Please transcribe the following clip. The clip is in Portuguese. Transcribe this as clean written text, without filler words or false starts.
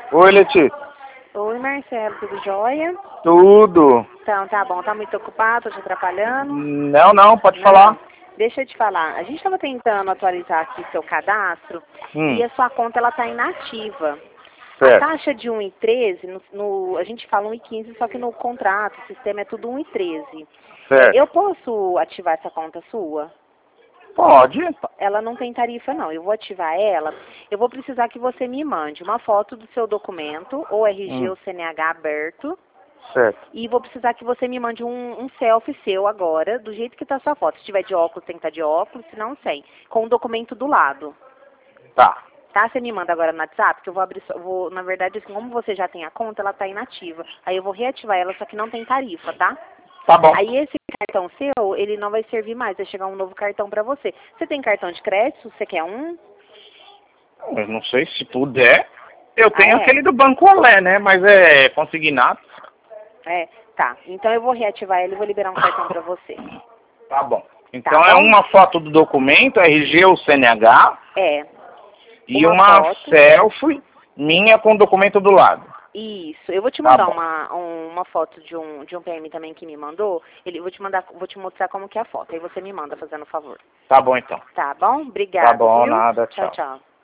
Oi, Letícia. Oi, Marcelo, tudo jóia? Tudo. Então, tá bom. Tá muito ocupado? Tô te atrapalhando? Não, pode Não. falar. Deixa eu te falar. A gente estava tentando atualizar aqui seu cadastro e a sua conta ela tá inativa. A Certo. taxa de 1,13, a gente fala 1,15, só que no contrato, o sistema é tudo 1,13. Certo. Eu posso ativar essa conta sua? Pode. Ela não tem tarifa, não. Eu vou ativar ela. Eu vou precisar que você me mande uma foto do seu documento, ou RG ou CNH aberto. Certo. E vou precisar que você me mande um selfie seu agora, do jeito que tá a sua foto. Se tiver de óculos, tem que estar de óculos, se não, sem. Com o documento do lado. Tá. Tá? Você me manda agora no WhatsApp, que eu vou abrir, na verdade, assim, como você já tem a conta, ela tá inativa. Aí eu vou reativar ela, só que não tem tarifa, tá? Tá bom. Aí esse cartão seu, ele não vai servir mais, vai chegar um novo cartão pra você. Você tem cartão de crédito? Você quer um? Eu não sei se puder. Eu tenho é? aquele do Banco Olé, né? Mas é consignado. É, tá. Então eu vou reativar ele e vou liberar um cartão pra você. Tá bom. Então Tá é bom? uma foto do documento, RG ou CNH, É. e uma foto. selfie minha com o documento do lado. Isso. Eu vou te Tá mandar bom. uma foto de um PM também que me mandou. Vou te mostrar como que é a foto. Aí você me manda, fazendo favor. Tá bom, então. Tá bom? Tá Obrigada, bom, viu? nada, Tchau, tchau. tchau.